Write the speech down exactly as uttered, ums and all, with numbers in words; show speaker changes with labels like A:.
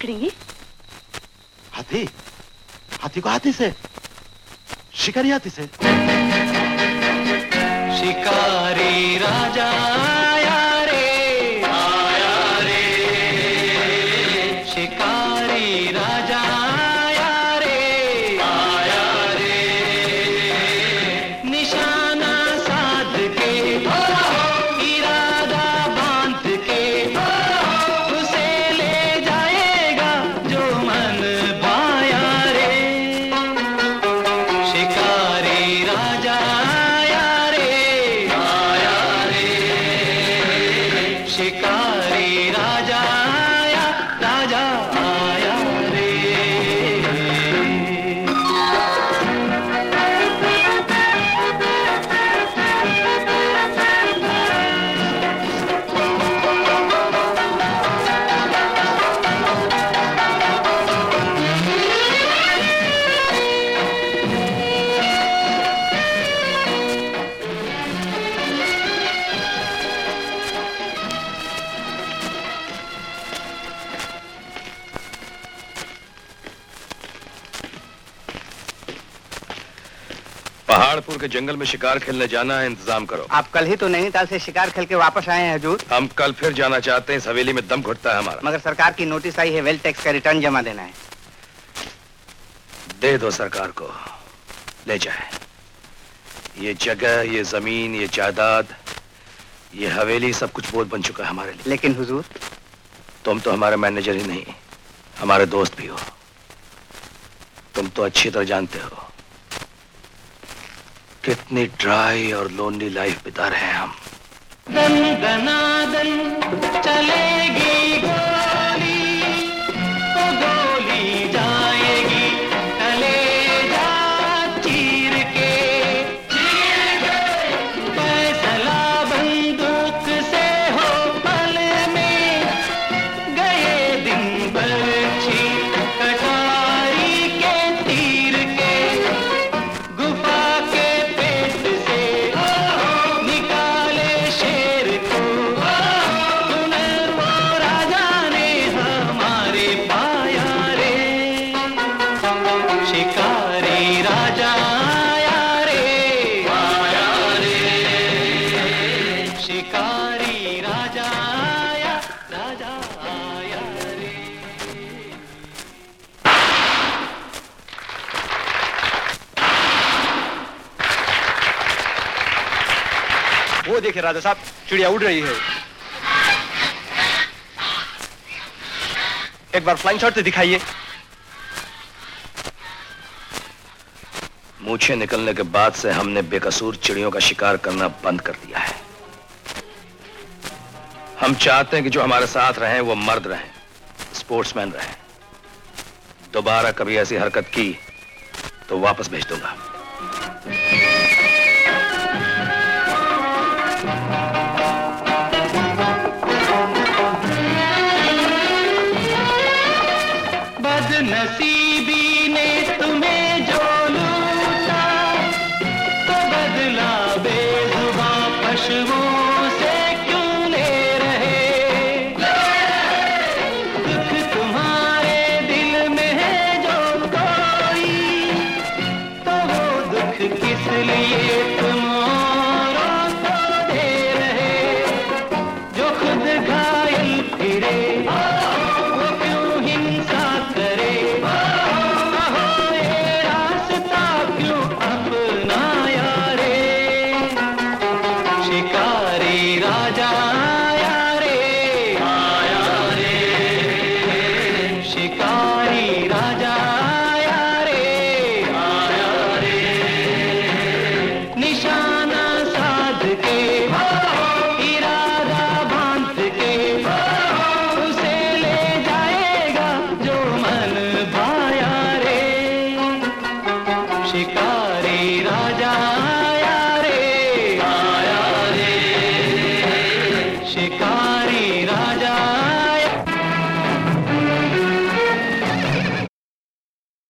A: पकड़ेंगे?
B: हाथी? हाथी को हाथी से? शिकारी हाथी से?
C: शिकारी राजा आया रे, आया रे, शिकारी राजा आया रे, आया रे, निशाना साध के इरादा बांध के उसे ले जाएगा जो मन भाया रे, शिकारी राजा शिकारी राजा आया, राजा आया रे।
D: पहाड़पुर के जंगल में शिकार खेलने जाना है, इंतजाम करो।
E: आप कल ही तो नैनीताल से शिकार खेल के वापस आए हैं हुजूर।
D: हम कल फिर जाना चाहते हैं, इस हवेली में दम घुटता है हमारा।
E: मगर सरकार की नोटिस आई है, वेल्थ टैक्स का रिटर्न जमा देना है।
D: दे दो सरकार को, ले जाए। ये जगह, ये जमीन, ये जायदाद, ये हवेली सब कुछ बोझ बन चुका है हमारे लिए।
E: लेकिन हुजूर,
D: तुम तो हमारे मैनेजर ही नहीं, हमारे दोस्त भी हो। तुम तो अच्छी तरह जानते हो कितनी ड्राई और लोनली लाइफ बिता रहे हैं हम।
C: दन दनादन चलेगी गोली, तो गोली जाएगी कलेजा चीर के, फैसला बंदूक से हो पल में, गए दिन बरछी कटारी के तीर के, गुफा के पेट से निकाले शेर को, हुनर वो राजा ने हमारे पाया रे, शिकारी राजा आया रे, आया रे, शिकारी राजा आया, राजा आया रे।
F: वो देखिए राजा साहब, चिड़िया उड़ रही है। एक बार फ्लाइंग शॉट से दिखाइए।
D: मूछें निकलने के बाद से हमने बेकसूर चिड़ियों का शिकार करना बंद कर दिया है। हम चाहते हैं कि जो हमारे साथ रहें वो मर्द रहें, स्पोर्ट्समैन रहें। दोबारा कभी ऐसी हरकत की तो वापस भेज दूंगा।
C: बदनसीबी ने तुम्हें जो लूटा, तो बदला बेजुबां पशुओं से क्यों ले रहे, दुख तुम्हारे दिल में है जो कोई, तो वो दुख किस लिए तुम औरों को दे रहे, जो खुद घायल फिरे वो क्यों हिंसा करे, कहो ये रास्ता क्यों अपनाया रे, शिकारी राजा आया रे, आया रे, शिकारी राजा आया रे, आया रे, निशाना साध के इरादा बांध के उसे ले जाएगा जो मन भाया रे, शिकारी